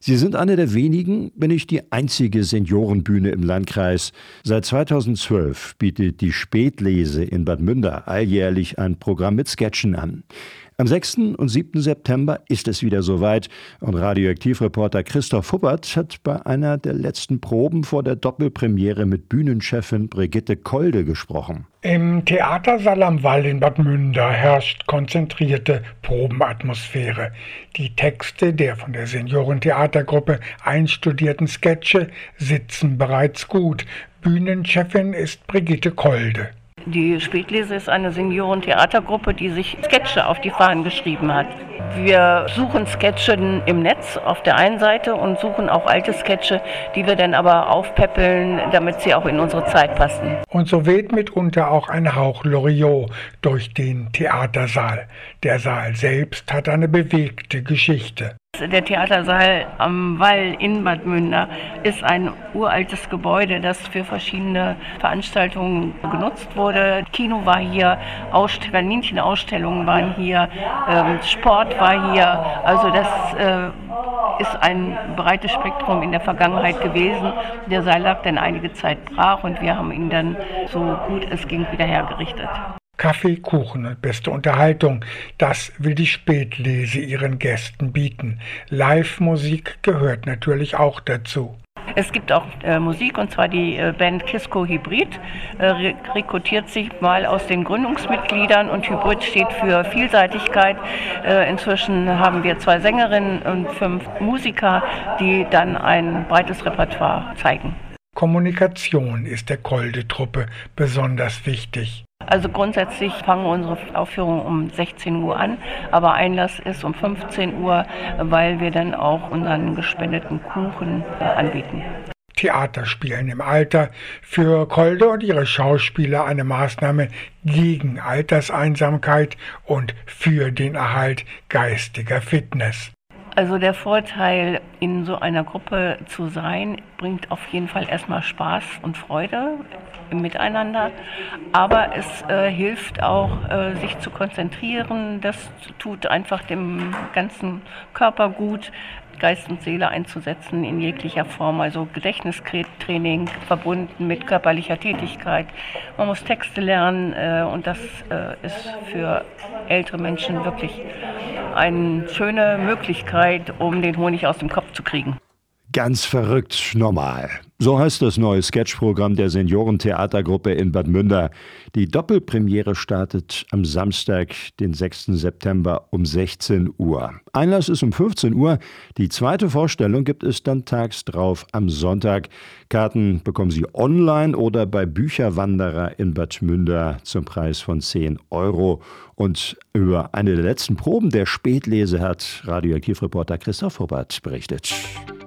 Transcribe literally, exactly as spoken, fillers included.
Sie sind eine der wenigen, wenn nicht die einzige Seniorenbühne im Landkreis. Seit zweitausendzwölf bietet die Spätlese in Bad Münder alljährlich ein Programm mit Sketchen an. Am sechsten und siebten September ist es wieder soweit und Radioaktivreporter Christoph Huppert hat bei einer der letzten Proben vor der Doppelpremiere mit Bühnenchefin Brigitte Kolde gesprochen. Im Theatersaal am Wall in Bad Münder herrscht konzentrierte Probenatmosphäre. Die Texte der von der Seniorentheatergruppe einstudierten Sketche sitzen bereits gut. Bühnenchefin ist Brigitte Kolde. Die Spätlese ist eine Seniorentheatergruppe, die sich Sketche auf die Fahnen geschrieben hat. Wir suchen Sketche im Netz auf der einen Seite und suchen auch alte Sketche, die wir dann aber aufpäppeln, damit sie auch in unsere Zeit passen. Und so weht mitunter auch ein Hauch Loriot durch den Theatersaal. Der Saal selbst hat eine bewegte Geschichte. Der Theatersaal am Wall in Bad Münder ist ein uraltes Gebäude, das für verschiedene Veranstaltungen genutzt wurde. Kino war hier, Ausst- Kaninchenausstellungen waren hier, ähm, Sport war hier. Also das äh, ist ein breites Spektrum in der Vergangenheit gewesen. Der Saal lag dann einige Zeit brach und wir haben ihn dann so gut es ging wieder hergerichtet. Kaffee, Kuchen und beste Unterhaltung, das will die Spätlese ihren Gästen bieten. Live-Musik gehört natürlich auch dazu. Es gibt auch äh, Musik, und zwar die äh, Band Kisco Hybrid, äh, re- rekrutiert sich mal aus den Gründungsmitgliedern, und Hybrid steht für Vielseitigkeit. Äh, inzwischen haben wir zwei Sängerinnen und fünf Musiker, die dann ein breites Repertoire zeigen. Kommunikation ist der Kolde-Truppe besonders wichtig. Also grundsätzlich fangen unsere Aufführungen um sechzehn Uhr an, aber Einlass ist um fünfzehn Uhr, weil wir dann auch unseren gespendeten Kuchen äh, anbieten. Theaterspielen im Alter, für Kolde und ihre Schauspieler eine Maßnahme gegen Alterseinsamkeit und für den Erhalt geistiger Fitness. Also der Vorteil, in so einer Gruppe zu sein, bringt auf jeden Fall erstmal Spaß und Freude im Miteinander, aber es äh, hilft auch, äh, sich zu konzentrieren. Das tut einfach dem ganzen Körper gut, Geist und Seele einzusetzen in jeglicher Form, also Gedächtnistraining verbunden mit körperlicher Tätigkeit. Man muss Texte lernen äh, und das äh, ist für ältere Menschen wirklich eine schöne Möglichkeit, um den Honig aus dem Kopf zu kriegen. Ganz verrückt normal. So heißt das neue Sketchprogramm der Seniorentheatergruppe in Bad Münder. Die Doppelpremiere startet am Samstag, den sechsten September um sechzehn Uhr. Einlass ist um fünfzehn Uhr. Die zweite Vorstellung gibt es dann tags drauf am Sonntag. Karten bekommen Sie online oder bei Bücherwanderer in Bad Münder zum Preis von zehn Euro. Und über eine der letzten Proben der Spätlese hat Radioaktivreporter Christoph Huppert berichtet.